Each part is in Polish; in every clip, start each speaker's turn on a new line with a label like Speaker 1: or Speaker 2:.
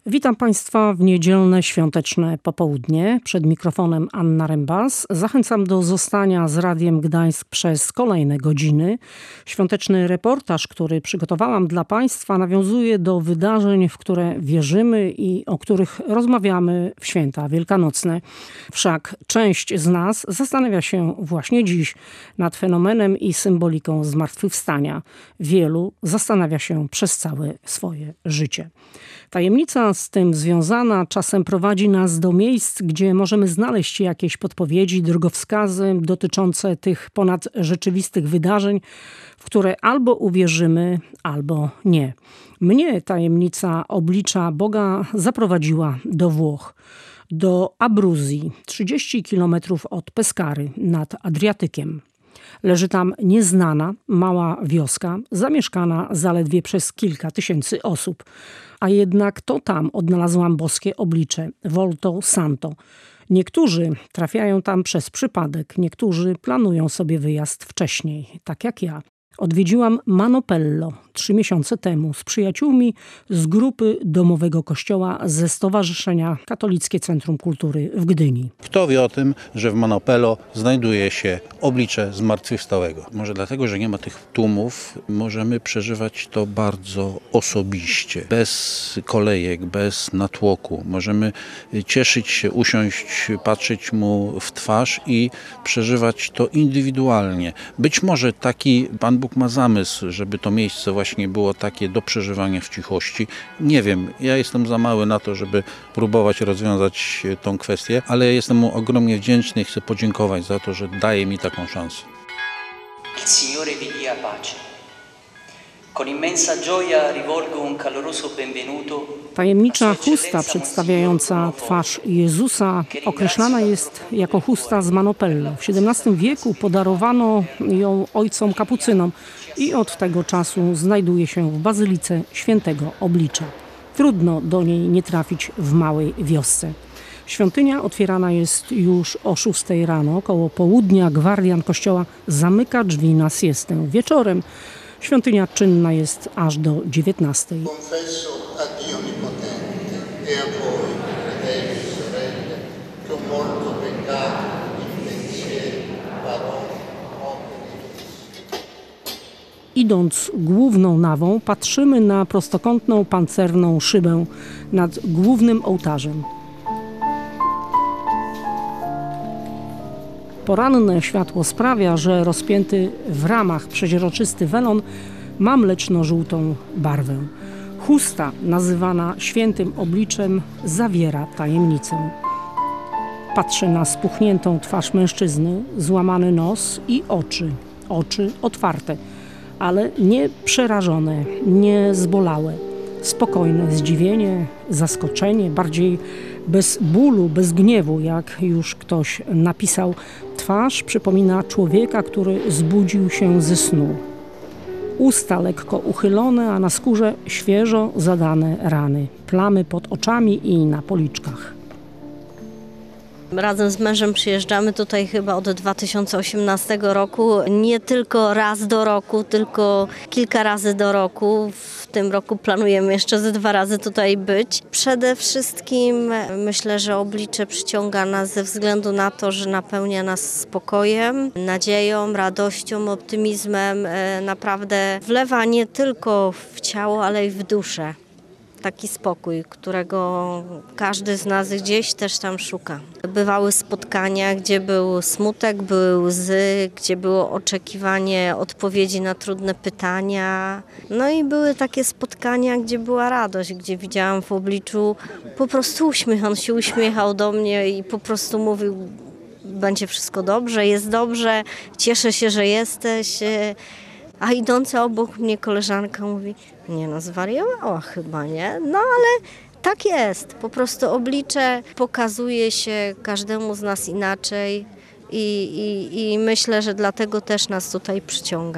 Speaker 1: Witam Państwa w niedzielne świąteczne popołudnie. Przed mikrofonem Anna Rembas. Zachęcam do zostania z Radiem Gdańsk przez kolejne godziny. Świąteczny reportaż, który przygotowałam dla Państwa, nawiązuje do wydarzeń, w które wierzymy i o których rozmawiamy w święta wielkanocne. Wszak część z nas zastanawia się właśnie dziś nad fenomenem i symboliką zmartwychwstania. Wielu zastanawia się przez całe swoje życie. Tajemnica z tym związana czasem prowadzi nas do miejsc, gdzie możemy znaleźć jakieś podpowiedzi, drogowskazy dotyczące tych ponadrzeczywistych wydarzeń, w które albo uwierzymy, albo nie. Mnie tajemnica oblicza Boga zaprowadziła do Włoch, do Abruzji, 30 kilometrów od Pescary nad Adriatykiem. Leży tam nieznana, mała wioska, zamieszkana zaledwie przez kilka tysięcy osób. A jednak to tam odnalazłam boskie oblicze, Volto Santo. Niektórzy trafiają tam przez przypadek, niektórzy planują sobie wyjazd wcześniej, tak jak ja. Odwiedziłam Manopello 3 miesiące temu z przyjaciółmi z grupy domowego kościoła ze Stowarzyszenia Katolickie Centrum Kultury w Gdyni.
Speaker 2: Kto wie o tym, że w Manopello znajduje się oblicze zmartwychwstałego? Może dlatego, że nie ma tych tłumów, możemy przeżywać to bardzo osobiście, bez kolejek, bez natłoku. Możemy cieszyć się, usiąść, patrzeć mu w twarz i przeżywać to indywidualnie. Być może taki Pan Bóg ma zamysł, żeby to miejsce właśnie było takie do przeżywania w cichości. Nie wiem, ja jestem za mały na to, żeby próbować rozwiązać tą kwestię, ale jestem mu ogromnie wdzięczny i chcę podziękować za to, że daje mi taką szansę.
Speaker 3: Il Signore vi dia pace. Con immensa gioia rivolgo un caloroso benvenuto.
Speaker 1: Tajemnicza chusta przedstawiająca twarz Jezusa określana jest jako chusta z Manopello. W XVII wieku podarowano ją ojcom kapucynom i od tego czasu znajduje się w Bazylice Świętego Oblicza. Trudno do niej nie trafić w małej wiosce. Świątynia otwierana jest już o 6 rano. Koło południa gwardian kościoła zamyka drzwi na siestę. Wieczorem świątynia czynna jest aż do 19.
Speaker 4: Confesso a Dio Onnipotente e a voi, fratelli e sorelle, che ho molto peccato in pensieri, parole, opere.
Speaker 1: Idąc główną nawą, patrzymy na prostokątną pancerną szybę nad głównym ołtarzem. Poranne światło sprawia, że rozpięty w ramach przeźroczysty welon ma mleczno-żółtą barwę. Chusta, nazywana świętym obliczem, zawiera tajemnicę. Patrzę na spuchniętą twarz mężczyzny, złamany nos i oczy. Oczy otwarte, ale nie przerażone, nie zbolałe. Spokojne zdziwienie, zaskoczenie, bardziej bez bólu, bez gniewu, jak już ktoś napisał. Twarz przypomina człowieka, który zbudził się ze snu. Usta lekko uchylone, a na skórze świeżo zadane rany. Plamy pod oczami i na policzkach.
Speaker 5: Razem z mężem przyjeżdżamy tutaj chyba od 2018 roku. Nie tylko raz do roku, tylko kilka razy do roku. W tym roku planujemy jeszcze ze 2 razy tutaj być. Przede wszystkim myślę, że oblicze przyciąga nas ze względu na to, że napełnia nas spokojem, nadzieją, radością, optymizmem. Naprawdę wlewa nie tylko w ciało, ale i w duszę. Taki spokój, którego każdy z nas gdzieś też tam szuka. Bywały spotkania, gdzie był smutek, były łzy, gdzie było oczekiwanie odpowiedzi na trudne pytania. No i były takie spotkania, gdzie była radość, gdzie widziałam w obliczu po prostu uśmiech. On się uśmiechał do mnie i po prostu mówił: będzie wszystko dobrze, jest dobrze, cieszę się, że jesteś. A idąca obok mnie koleżanka mówi: nie no, zwariowała chyba, nie? No ale tak jest. Po prostu oblicze pokazuje się każdemu z nas inaczej i myślę, że dlatego też nas tutaj przyciąga.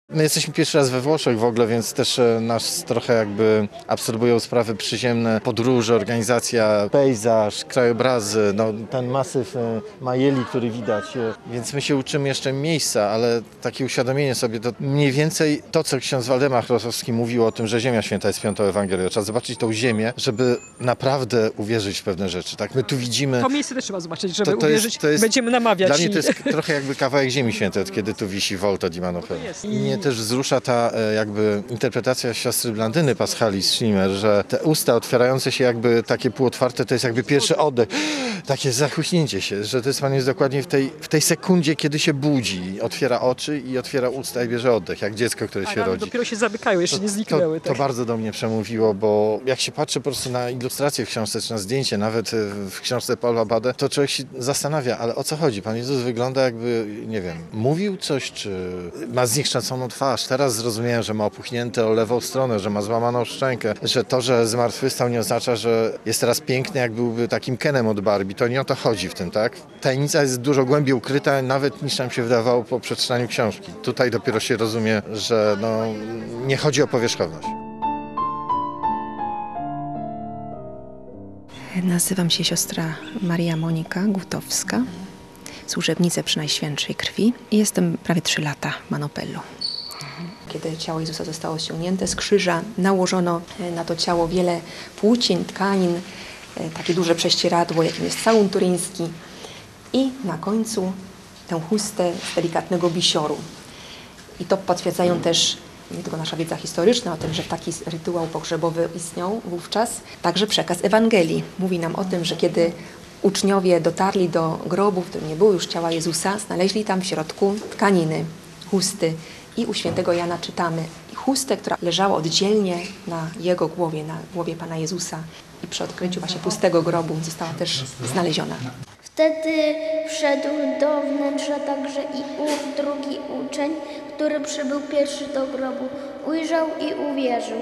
Speaker 6: My jesteśmy pierwszy raz we Włoszech w ogóle, więc też nas trochę jakby absorbują sprawy przyziemne, podróże, organizacja, pejzaż, krajobrazy, no, ten masyw Majeli, który widać. Więc my się uczymy jeszcze miejsca, ale takie uświadomienie sobie, to mniej więcej to, co ksiądz Waldemar Rosowski mówił o tym, że Ziemia Święta jest piątą Ewangelią. Trzeba zobaczyć tą ziemię, żeby naprawdę uwierzyć w pewne rzeczy. Tak, my tu widzimy...
Speaker 7: To miejsce też trzeba zobaczyć, żeby uwierzyć. Będziemy namawiać.
Speaker 6: Dla mnie to jest trochę jakby kawałek Ziemi Świętej, kiedy tu wisi Volta di Manopello. Mnie też wzrusza ta jakby interpretacja siostry Blandyny Paschalis Schlimmer, że te usta otwierające się jakby takie półotwarte, to jest jakby pierwszy oddech, takie zachłyśnięcie się, że to jest Pan jest dokładnie w tej sekundzie, kiedy się budzi, otwiera oczy i otwiera usta i bierze oddech, jak dziecko, które się rodzi.
Speaker 7: Dopiero się zamykają, jeszcze nie zniknęły.
Speaker 6: To bardzo do mnie przemówiło, bo jak się patrzy po prostu na ilustrację w książce, czy na zdjęcie, nawet w książce Paula Bade, to człowiek się zastanawia, ale o co chodzi? Pan Jezus wygląda jakby, nie wiem, mówił coś, czy ma znikszczoną twarz. Teraz zrozumiałem, że ma opuchnięte o lewą stronę, że ma złamaną szczękę, że to, że zmartwychwstał nie oznacza, że jest teraz piękny, jak byłby takim Kenem od Barbie. To nie o to chodzi w tym, tak? Tajemnica jest dużo głębiej ukryta, nawet niż nam się wydawało po przeczytaniu książki. Tutaj dopiero się rozumie, że nie chodzi o powierzchowność.
Speaker 8: Nazywam się siostra Maria Monika Gutowska, służebnica Przenajświętszej Krwi i jestem prawie 3 lata w Manopello. Kiedy ciało Jezusa zostało ściągnięte z krzyża, nałożono na to ciało wiele płócień, tkanin, takie duże prześcieradło, jakim jest całun turyński i na końcu tę chustę z delikatnego bisioru. I to potwierdzają też nie tylko nasza wiedza historyczna o tym, że taki rytuał pogrzebowy istniał wówczas, także przekaz Ewangelii. Mówi nam o tym, że kiedy uczniowie dotarli do grobu, w którym nie było już ciała Jezusa, znaleźli tam w środku tkaniny, chusty i u świętego Jana czytamy chustę, która leżała oddzielnie na jego głowie, na głowie Pana Jezusa i przy odkryciu właśnie pustego grobu została też znaleziona.
Speaker 9: Wtedy wszedł do wnętrza także i ów drugi uczeń, który przybył pierwszy do grobu. Ujrzał i uwierzył.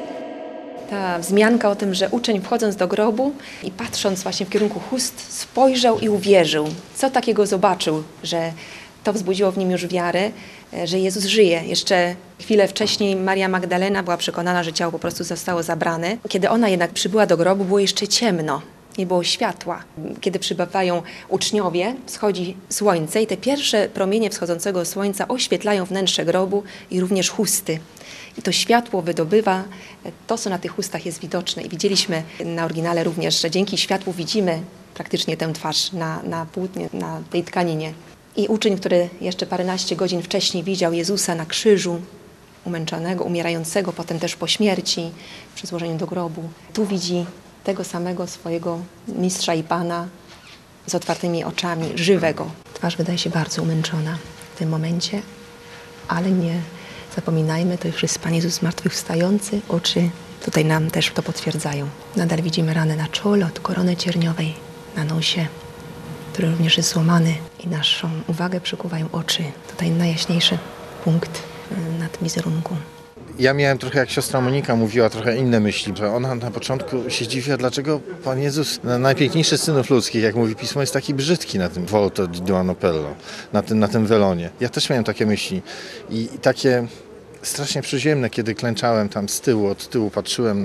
Speaker 8: Ta wzmianka o tym, że uczeń wchodząc do grobu i patrząc właśnie w kierunku chust, spojrzał i uwierzył. Co takiego zobaczył, że to wzbudziło w nim już wiarę, że Jezus żyje. Jeszcze chwilę wcześniej Maria Magdalena była przekonana, że ciało po prostu zostało zabrane. Kiedy ona jednak przybyła do grobu, było jeszcze ciemno. Nie było światła. Kiedy przybywają uczniowie, wschodzi słońce i te pierwsze promienie wschodzącego słońca oświetlają wnętrze grobu i również chusty. I to światło wydobywa to, co na tych chustach jest widoczne. I widzieliśmy na oryginale również, że dzięki światłu widzimy praktycznie tę twarz na płótnie, na tej tkaninie. I uczeń, który jeszcze paręnaście godzin wcześniej widział Jezusa na krzyżu, umęczonego, umierającego, potem też po śmierci, przy złożeniu do grobu, tu widzi tego samego swojego mistrza i Pana z otwartymi oczami, żywego. Twarz wydaje się bardzo umęczona w tym momencie, ale nie zapominajmy, to już jest Pan Jezus zmartwychwstający, oczy tutaj nam też to potwierdzają. Nadal widzimy rany na czole od korony cierniowej, na nosie, który również jest złamany i naszą uwagę przykuwają oczy. Tutaj najjaśniejszy punkt na tym wizerunku.
Speaker 6: Ja miałem trochę, jak siostra Monika mówiła, trochę inne myśli, że ona na początku się dziwiła, dlaczego Pan Jezus, najpiękniejszy z synów ludzkich, jak mówi Pismo, jest taki brzydki na tym Volta di Manopello, na tym welonie. Ja też miałem takie myśli i takie strasznie przyziemne, kiedy klęczałem tam z tyłu, od tyłu patrzyłem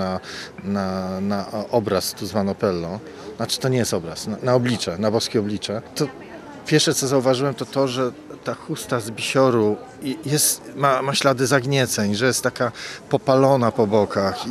Speaker 6: na obraz tu z Manopello. Znaczy to nie jest obraz, na oblicze, na boskie oblicze. To pierwsze, co zauważyłem, to, że ta chusta z bisioru ma ślady zagnieceń, że jest taka popalona po bokach.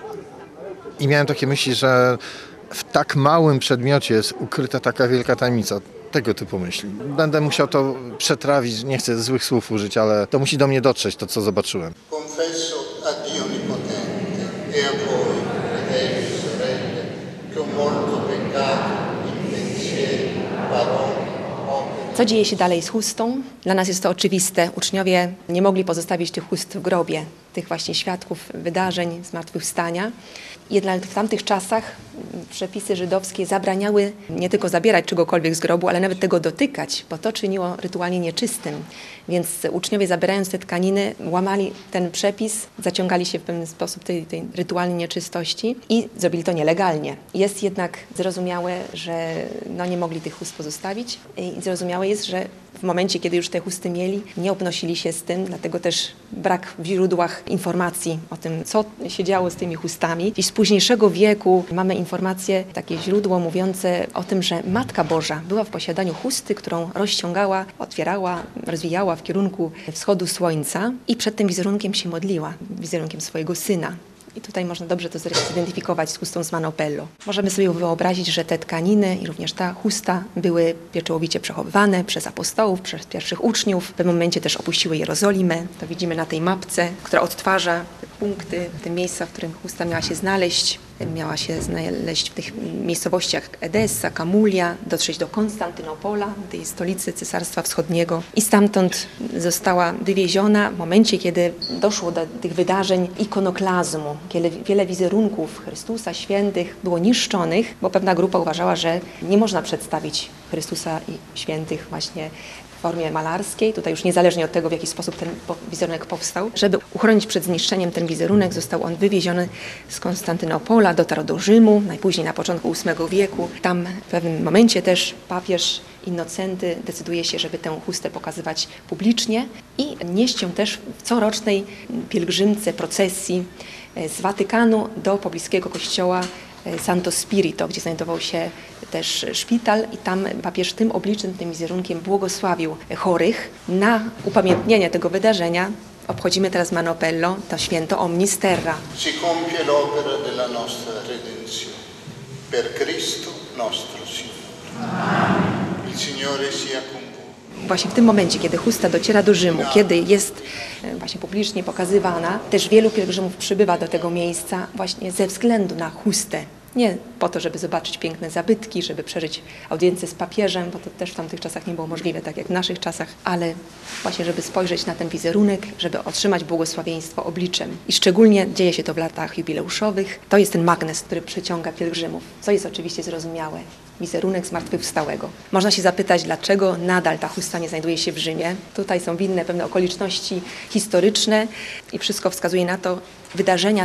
Speaker 6: I miałem takie myśli, że w tak małym przedmiocie jest ukryta taka wielka tajemnica. Tego typu myśli. Będę musiał to przetrawić, nie chcę złych słów użyć, ale to musi do mnie dotrzeć, to co zobaczyłem.
Speaker 4: Confesso a Dio Onnipotente e a voi, fratelli e sorelle, che ho molto peccato in pensieri, parole.
Speaker 8: Co dzieje się dalej z chustą? Dla nas jest to oczywiste. Uczniowie nie mogli pozostawić tych chust w grobie, tych właśnie świadków wydarzeń, zmartwychwstania. Jednak w tamtych czasach przepisy żydowskie zabraniały nie tylko zabierać czegokolwiek z grobu, ale nawet tego dotykać, bo to czyniło rytualnie nieczystym. Więc uczniowie, zabierając te tkaniny, łamali ten przepis, zaciągali się w pewien sposób tej rytualnej nieczystości i zrobili to nielegalnie. Jest jednak zrozumiałe, że nie mogli tych chust pozostawić i zrozumiałe jest, że W momencie, kiedy już te chusty mieli, nie obnosili się z tym, dlatego też brak w źródłach informacji o tym, co się działo z tymi chustami. I z późniejszego wieku mamy informacje, takie źródło mówiące o tym, że Matka Boża była w posiadaniu chusty, którą rozciągała, otwierała, rozwijała w kierunku wschodu słońca i przed tym wizerunkiem się modliła, wizerunkiem swojego syna. I tutaj można dobrze to zidentyfikować z chustą z Manopello. Możemy sobie wyobrazić, że te tkaniny i również ta chusta były pieczołowicie przechowywane przez apostołów, przez pierwszych uczniów. W pewnym momencie też opuściły Jerozolimę. To widzimy na tej mapce, która odtwarza te punkty, te miejsca, w którym chusta miała się znaleźć. Miała się znaleźć w tych miejscowościach Edessa, Camulia, dotrzeć do Konstantynopola, tej stolicy Cesarstwa Wschodniego i stamtąd została wywieziona w momencie, kiedy doszło do tych wydarzeń ikonoklazmu, kiedy wiele wizerunków Chrystusa, świętych było niszczonych, bo pewna grupa uważała, że nie można przedstawić Chrystusa i świętych właśnie w formie malarskiej, tutaj już niezależnie od tego, w jaki sposób ten wizerunek powstał. Żeby uchronić przed zniszczeniem ten wizerunek, został on wywieziony z Konstantynopola, dotarł do Rzymu, najpóźniej na początku VIII wieku. Tam w pewnym momencie też papież Innocenty decyduje się, żeby tę chustę pokazywać publicznie i nieść ją też w corocznej pielgrzymce, procesji z Watykanu do pobliskiego kościoła Santo Spirito, gdzie znajdował się też szpital i tam papież tym obliczem, tym wizerunkiem błogosławił chorych. Na upamiętnienie tego wydarzenia obchodzimy teraz Manopello, to święto Omnis Terra.
Speaker 4: Si compie l'opera della nostra redenzione. Per Cristo nostro Signore. Il Signore sia con voi.
Speaker 8: Właśnie w tym momencie, kiedy chusta dociera do Rzymu, kiedy jest właśnie publicznie pokazywana, też wielu pielgrzymów przybywa do tego miejsca właśnie ze względu na chustę. Nie po to, żeby zobaczyć piękne zabytki, żeby przeżyć audiencję z papieżem, bo to też w tamtych czasach nie było możliwe, tak jak w naszych czasach, ale właśnie, żeby spojrzeć na ten wizerunek, żeby otrzymać błogosławieństwo obliczem. I szczególnie dzieje się to w latach jubileuszowych. To jest ten magnes, który przyciąga pielgrzymów, co jest oczywiście zrozumiałe. Wizerunek zmartwychwstałego. Można się zapytać, dlaczego nadal ta chusta nie znajduje się w Rzymie. Tutaj są winne pewne okoliczności historyczne i wszystko wskazuje na to wydarzenia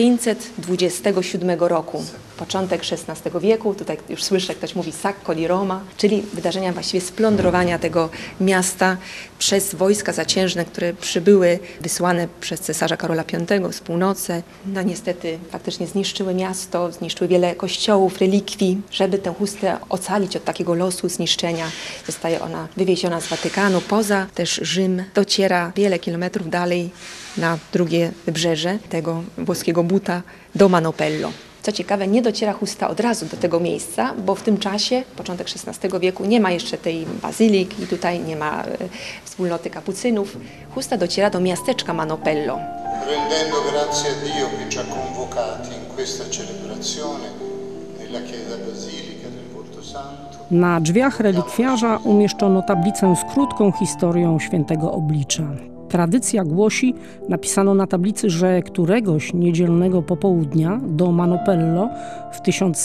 Speaker 8: 1527 roku, początek XVI wieku. Tutaj już słyszę, ktoś mówi Sacco di Roma, czyli wydarzenia właściwie splądrowania tego miasta przez wojska zaciężne, które przybyły, wysłane przez cesarza Karola V z północy. No niestety faktycznie zniszczyły miasto, zniszczyły wiele kościołów, relikwii. Żeby tę chustę ocalić od takiego losu zniszczenia, zostaje ona wywieziona z Watykanu poza też Rzym. Dociera wiele kilometrów dalej na drugie wybrzeże tego włoskiego buta do Manopello. Co ciekawe, nie dociera chusta od razu do tego miejsca, bo w tym czasie, początek XVI wieku, nie ma jeszcze tej bazyliki, tutaj nie ma wspólnoty kapucynów. Chusta dociera do miasteczka Manopello.
Speaker 4: Rendendo grazie a Dio che ci ha convocati in questa celebrazione nella chiesa basilica del Volto Santo.
Speaker 1: Na drzwiach relikwiarza umieszczono tablicę z krótką historią świętego oblicza. Tradycja głosi, napisano na tablicy, że któregoś niedzielnego popołudnia do Manopello w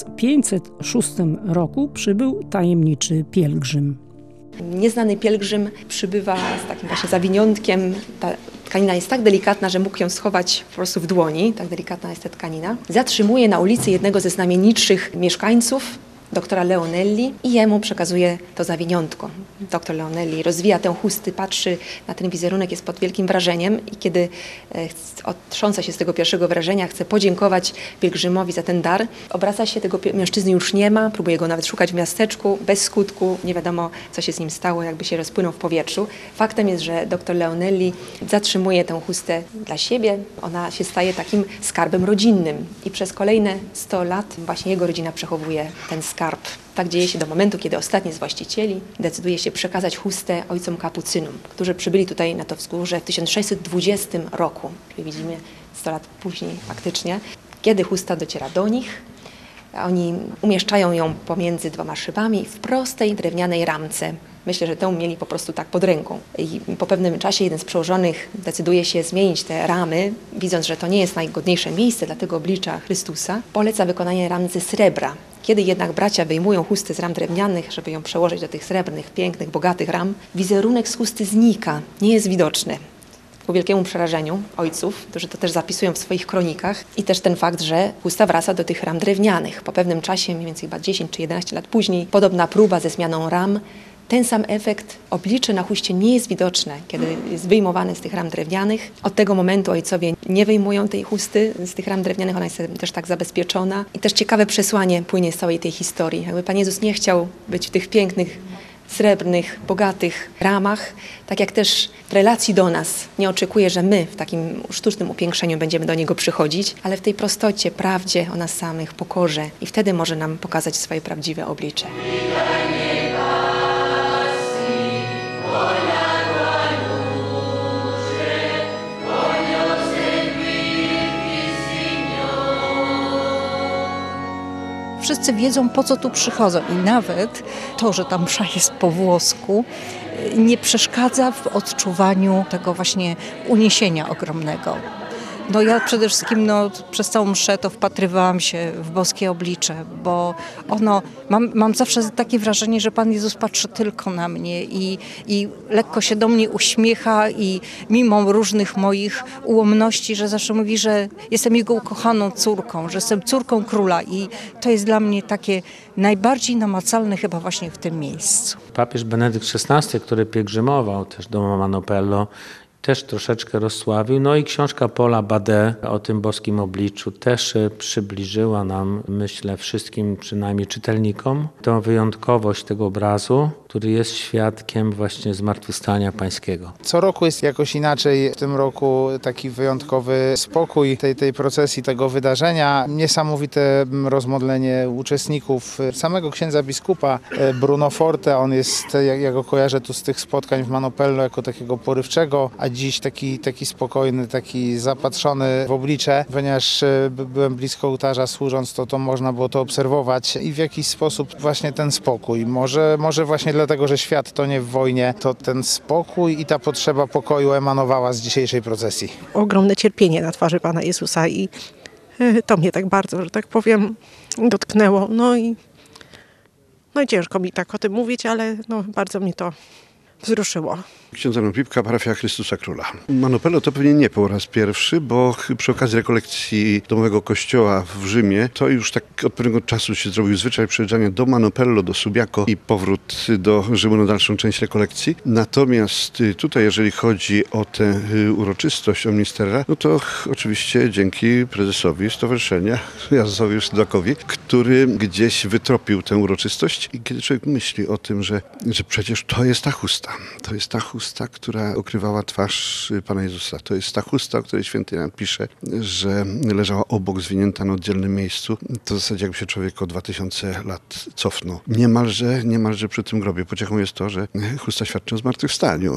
Speaker 1: 1506 roku przybył tajemniczy pielgrzym.
Speaker 8: Nieznany pielgrzym przybywa z takim właśnie zawiniątkiem. Ta tkanina jest tak delikatna, że mógł ją schować po prostu w dłoni. Tak delikatna jest ta tkanina. Zatrzymuje na ulicy jednego ze znamienitszych mieszkańców, doktora Leonelli, i jemu przekazuje to zawiniątko. Doktor Leonelli rozwija tę chustę, patrzy na ten wizerunek, jest pod wielkim wrażeniem i kiedy otrząsa się z tego pierwszego wrażenia, chce podziękować pielgrzymowi za ten dar, obraca się, tego mężczyzny już nie ma, próbuje go nawet szukać w miasteczku, bez skutku, nie wiadomo, co się z nim stało, jakby się rozpłynął w powietrzu. Faktem jest, że doktor Leonelli zatrzymuje tę chustę dla siebie, ona się staje takim skarbem rodzinnym i przez kolejne 100 lat właśnie jego rodzina przechowuje ten skarb. Tak dzieje się do momentu, kiedy ostatni z właścicieli decyduje się przekazać chustę ojcom kapucynom, którzy przybyli tutaj na to wzgórze w 1620 roku. Czyli widzimy 100 lat później faktycznie. Kiedy chusta dociera do nich, oni umieszczają ją pomiędzy dwoma szybami w prostej drewnianej ramce. Myślę, że tę mieli po prostu tak pod ręką. I po pewnym czasie jeden z przełożonych decyduje się zmienić te ramy, widząc, że to nie jest najgodniejsze miejsce dla tego oblicza Chrystusa. Poleca wykonanie ram ze srebra. Kiedy jednak bracia wyjmują chustę z ram drewnianych, żeby ją przełożyć do tych srebrnych, pięknych, bogatych ram, wizerunek z chusty znika, nie jest widoczny. Ku wielkiemu przerażeniu ojców, którzy to też zapisują w swoich kronikach, i też ten fakt, że chusta wraca do tych ram drewnianych. Po pewnym czasie, mniej więcej chyba 10 czy 11 lat później, podobna próba ze zmianą ram Ten sam efekt, oblicze na chuście nie jest widoczne, kiedy jest wyjmowane z tych ram drewnianych. Od tego momentu ojcowie nie wyjmują tej chusty z tych ram drewnianych, ona jest też tak zabezpieczona. I też ciekawe przesłanie płynie z całej tej historii. Jakby Pan Jezus nie chciał być w tych pięknych, srebrnych, bogatych ramach, tak jak też w relacji do nas nie oczekuje, że my w takim sztucznym upiększeniu będziemy do Niego przychodzić, ale w tej prostocie, prawdzie o nas samych, pokorze i wtedy może nam pokazać swoje prawdziwe oblicze.
Speaker 10: Wszyscy wiedzą, po co tu przychodzą i nawet to, że ta msza jest po włosku, nie przeszkadza w odczuwaniu tego właśnie uniesienia ogromnego. No ja przede wszystkim przez całą mszę to wpatrywałam się w boskie oblicze, bo mam zawsze takie wrażenie, że Pan Jezus patrzy tylko na mnie i lekko się do mnie uśmiecha i mimo różnych moich ułomności, że zawsze mówi, że jestem Jego ukochaną córką, że jestem córką króla i to jest dla mnie takie najbardziej namacalne chyba właśnie w tym miejscu.
Speaker 11: Papież Benedykt XVI, który pielgrzymował też do Manopello, też troszeczkę rozsławił. No i książka Paula Badet o tym boskim obliczu też przybliżyła nam, myślę, wszystkim, przynajmniej czytelnikom, tę wyjątkowość tego obrazu, który jest świadkiem właśnie zmartwychwstania Pańskiego.
Speaker 12: Co roku jest jakoś inaczej. W tym roku taki wyjątkowy spokój tej procesji, tego wydarzenia. Niesamowite rozmodlenie uczestników. Samego księdza biskupa Bruno Forte, on jest, ja go kojarzę tu z tych spotkań w Manopello jako takiego porywczego, a dziś taki spokojny, taki zapatrzony w oblicze. Ponieważ byłem blisko ołtarza służąc, to można było to obserwować i w jakiś sposób właśnie ten spokój. Może właśnie dlatego, że świat tonie w wojnie, to ten spokój i ta potrzeba pokoju emanowała z dzisiejszej procesji.
Speaker 13: Ogromne cierpienie na twarzy Pana Jezusa i to mnie tak bardzo, że tak powiem, dotknęło. No i ciężko mi tak o tym mówić, ale bardzo mnie to wzruszyło.
Speaker 14: Ksiądz Jan Pipka, parafia Chrystusa Króla. Manopello to pewnie nie po raz pierwszy, bo przy okazji rekolekcji domowego kościoła w Rzymie to już tak od pewnego czasu się zrobił zwyczaj przyjeżdżania do Manopello, do Subiaco i powrót do Rzymu na dalszą część rekolekcji. Natomiast tutaj, jeżeli chodzi o tę uroczystość Omnisterra, no to oczywiście dzięki prezesowi stowarzyszenia Jazowi Szlakowi, który gdzieś wytropił tę uroczystość i kiedy człowiek myśli o tym, że przecież to jest ta chusta, która okrywała twarz Pana Jezusa. To jest ta chusta, o której święty Jan pisze, że leżała obok, zwinięta na oddzielnym miejscu. To w zasadzie jakby się człowiek o 2000 lat cofnął. Niemalże przy tym grobie. Pociechą jest to, że chusta świadczy o zmartwychwstaniu,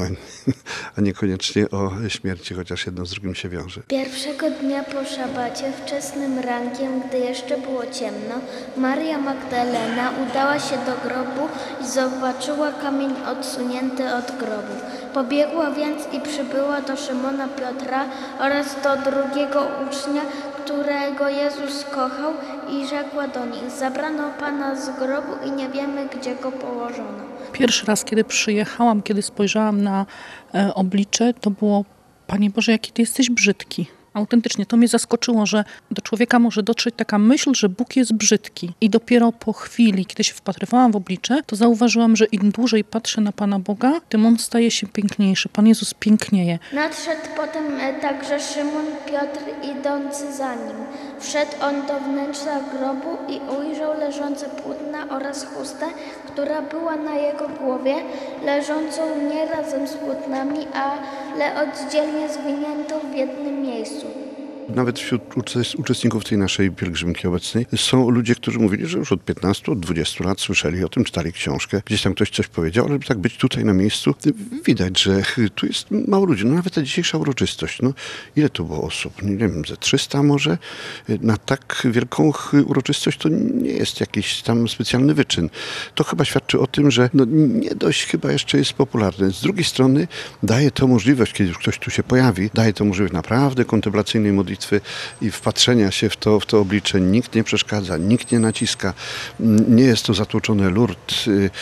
Speaker 14: a niekoniecznie o śmierci, chociaż jedno z drugim się wiąże.
Speaker 9: Pierwszego dnia po szabacie, wczesnym rankiem, gdy jeszcze było ciemno, Maria Magdalena udała się do grobu i zobaczyła kamień odsunięty od grobu. Pobiegła więc i przybyła do Szymona Piotra oraz do drugiego ucznia, którego Jezus kochał i rzekła do nich: zabrano Pana z grobu i nie wiemy, gdzie go położono.
Speaker 15: Pierwszy raz, kiedy przyjechałam, kiedy spojrzałam na oblicze, to było: Panie Boże, jaki Ty jesteś brzydki. Autentycznie to mnie zaskoczyło, że do człowieka może dotrzeć taka myśl, że Bóg jest brzydki. I dopiero po chwili, kiedy się wpatrywałam w oblicze, to zauważyłam, że im dłużej patrzę na Pana Boga, tym On staje się piękniejszy. Pan Jezus pięknieje.
Speaker 9: Nadszedł potem także Szymon Piotr idący za nim. Wszedł on do wnętrza grobu i ujrzał leżące płótna oraz chustę, która była na jego głowie, leżącą nie razem z płótnami, ale oddzielnie zwiniętą w jednym miejscu.
Speaker 14: Nawet wśród uczestników tej naszej pielgrzymki obecnej są ludzie, którzy mówili, że już od 15, od 20 lat słyszeli o tym, czytali książkę. Gdzieś tam ktoś coś powiedział, ale żeby tak być tutaj na miejscu, widać, że tu jest mało ludzi. No nawet ta dzisiejsza uroczystość. No ile tu było osób? Nie wiem, ze 300 może? Na tak wielką uroczystość to nie jest jakiś tam specjalny wyczyn. To chyba świadczy o tym, że nie dość chyba jeszcze jest popularne. Z drugiej strony daje to możliwość, kiedy już ktoś tu się pojawi, daje to możliwość naprawdę kontemplacyjnej modlitwy i wpatrzenia się w to oblicze. Nikt nie przeszkadza, nikt nie naciska. Nie jest to zatłoczone Lourdes.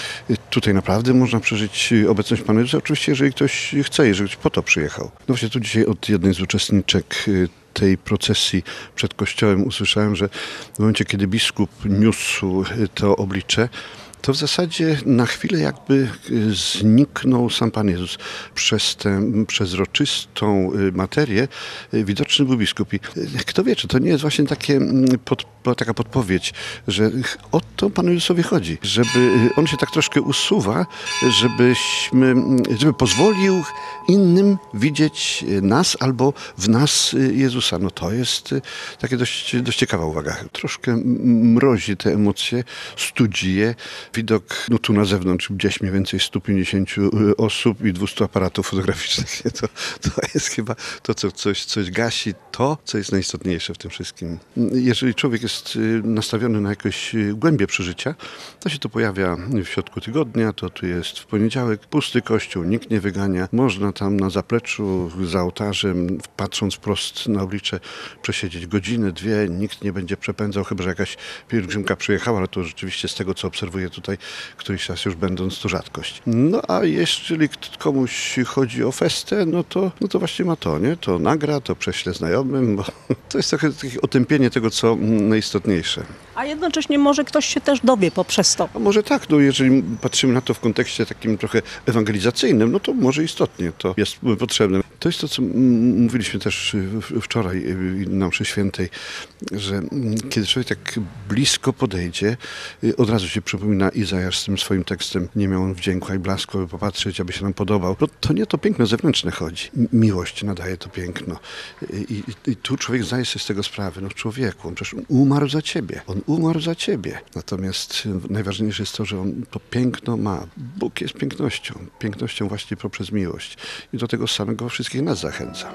Speaker 14: Tutaj naprawdę można przeżyć obecność Pana Jezusa. Oczywiście, jeżeli ktoś chce, jeżeli ktoś po to przyjechał. No właśnie tu dzisiaj od jednej z uczestniczek tej procesji przed kościołem usłyszałem, że w momencie, kiedy biskup niósł to oblicze, to w zasadzie na chwilę jakby zniknął sam Pan Jezus. Przez tę przezroczystą materię widoczny był biskup. I kto wie, czy to nie jest właśnie taka podpowiedź, że o to Panu Jezusowi chodzi, żeby On się tak troszkę usuwa, żeby pozwolił innym widzieć nas albo w nas Jezusa. No to jest takie dość ciekawa uwaga. Troszkę mrozi te emocje, studzi je. Widok tu na zewnątrz gdzieś mniej więcej 150 osób i 200 aparatów fotograficznych. To jest chyba to, co coś gasi, to, co jest najistotniejsze w tym wszystkim. Jeżeli człowiek jest nastawiony na jakieś głębie przeżycia, to się to pojawia w środku tygodnia, to tu jest w poniedziałek pusty kościół, nikt nie wygania. Można tam na zapleczu, za ołtarzem, patrząc wprost na oblicze, przesiedzieć godzinę, dwie, nikt nie będzie przepędzał, chyba że jakaś pielgrzymka przyjechała, ale to rzeczywiście z tego, co obserwuję tutaj, któryś raz już będąc, to rzadkość. No a jeżeli komuś chodzi o festę, no to właśnie ma to, nie? To nagra, to prześle znajomym, bo to jest trochę takie otępienie tego, co najistotniejsze.
Speaker 1: A jednocześnie może ktoś się też dowie poprzez to.
Speaker 14: A może tak, no jeżeli patrzymy na to w kontekście takim trochę ewangelizacyjnym, no to może istotnie to jest potrzebne. To jest to, co mówiliśmy też wczoraj na mszy świętej, że kiedy człowiek tak blisko podejdzie, od razu się przypomina Izajasz z tym swoim tekstem: nie miał on wdzięku i blasku, aby popatrzeć, aby się nam podobał. No, to nie to piękno zewnętrzne chodzi. Miłość nadaje to piękno. I tu człowiek zdaje sobie z tego sprawę. No człowieku, on przecież umarł za ciebie. On umarł za ciebie. Natomiast najważniejsze jest to, że on to piękno ma. Bóg jest pięknością. Pięknością właśnie poprzez miłość. I do tego samego wszystkich nas zachęca.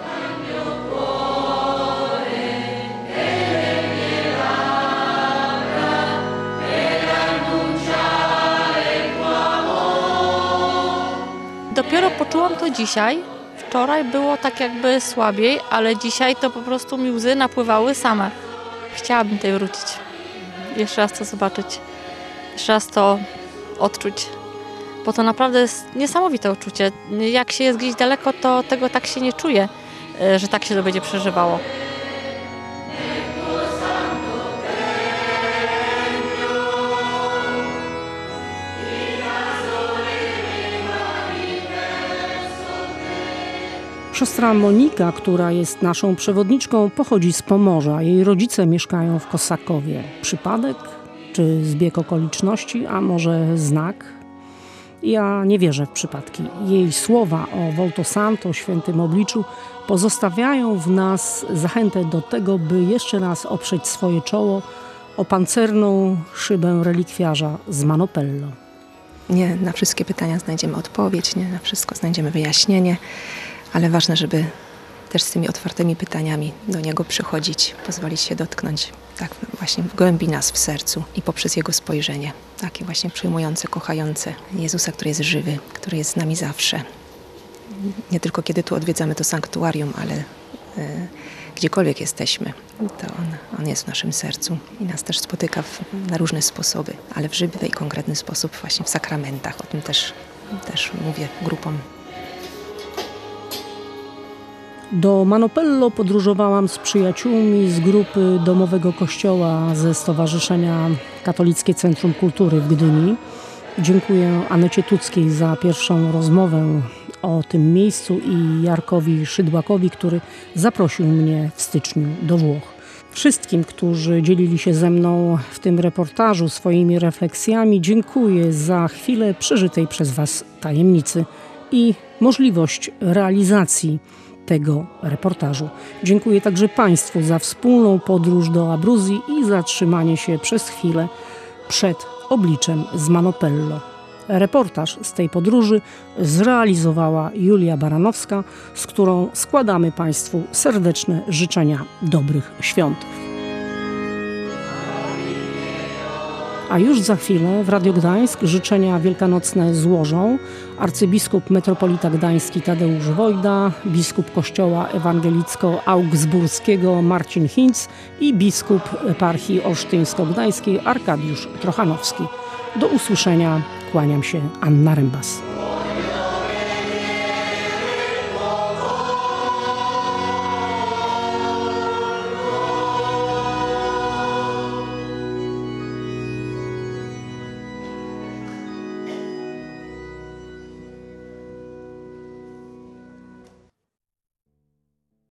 Speaker 16: Dopiero poczułam to dzisiaj. Wczoraj było tak jakby słabiej, ale dzisiaj to po prostu mi łzy napływały same. Chciałabym tutaj wrócić. Jeszcze raz to zobaczyć. Jeszcze raz to odczuć. Bo to naprawdę jest niesamowite uczucie. Jak się jest gdzieś daleko, to tego tak się nie czuje, że tak się to będzie przeżywało.
Speaker 1: Siostra Monika, która jest naszą przewodniczką, pochodzi z Pomorza. Jej rodzice mieszkają w Kosakowie. Przypadek czy zbieg okoliczności, a może znak? Ja nie wierzę w przypadki. Jej słowa o Volto Santo, świętym obliczu, pozostawiają w nas zachętę do tego, by jeszcze raz oprzeć swoje czoło o pancerną szybę relikwiarza z Manopello.
Speaker 8: Nie na wszystkie pytania znajdziemy odpowiedź, nie na wszystko znajdziemy wyjaśnienie, ale ważne, żeby też z tymi otwartymi pytaniami do Niego przychodzić, pozwolić się dotknąć tak właśnie w głębi nas, w sercu i poprzez Jego spojrzenie. Takie właśnie przyjmujące, kochające Jezusa, który jest żywy, który jest z nami zawsze. Nie tylko kiedy tu odwiedzamy to sanktuarium, ale gdziekolwiek jesteśmy, to On jest w naszym sercu i nas też spotyka na różne sposoby, ale w żywy i konkretny sposób właśnie w sakramentach. O tym też mówię grupom.
Speaker 1: Do Manopello podróżowałam z przyjaciółmi z grupy Domowego Kościoła ze Stowarzyszenia Katolickie Centrum Kultury w Gdyni. Dziękuję Anecie Tuckiej za pierwszą rozmowę o tym miejscu i Jarkowi Szydłakowi, który zaprosił mnie w styczniu do Włoch. Wszystkim, którzy dzielili się ze mną w tym reportażu swoimi refleksjami, dziękuję za chwilę przeżytej przez Was tajemnicy i możliwość realizacji tego reportażu. Dziękuję także Państwu za wspólną podróż do Abruzji i zatrzymanie się przez chwilę przed obliczem z Manopello. Reportaż z tej podróży zrealizowała Julia Baranowska, z którą składamy Państwu serdeczne życzenia dobrych świąt. A już za chwilę w Radio Gdańsk życzenia wielkanocne złożą arcybiskup metropolita gdański Tadeusz Wojda, biskup Kościoła Ewangelicko-Augsburskiego Marcin Hinz i biskup eparchii olsztyńsko-gdańskiej Arkadiusz Trochanowski. Do usłyszenia, kłaniam się, Anna Rembas.